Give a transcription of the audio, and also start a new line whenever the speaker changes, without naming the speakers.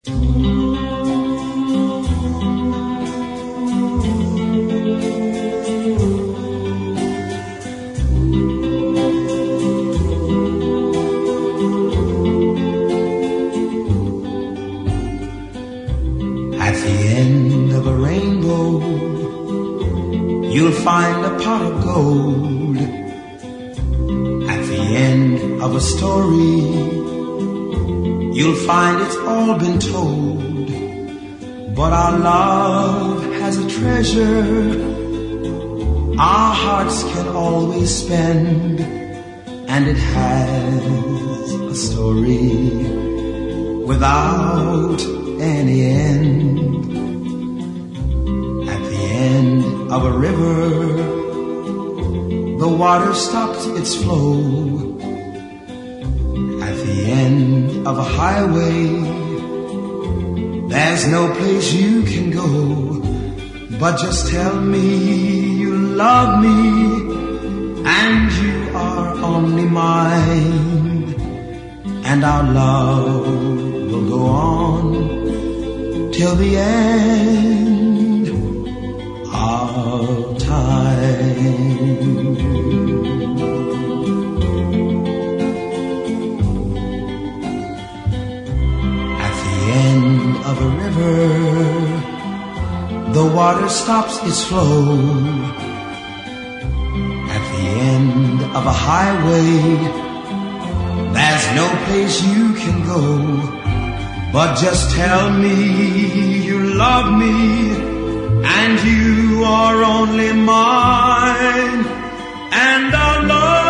At the end of a rainbow, you'll find a pot of gold. At the end of a story, you'll find it's all been told. But our love has a treasure our hearts can always spend, and it has a story without any end. At the end of a river, the water stops its flow. At the end of a highway, there's no place you can go. But just tell me you love me, and you are only mine, and our love will go on till the end of time. At the end of a river, the water stops its flow. At the end of a highway, there's no place you can go. But just tell me you love me, and you are only mine, and our love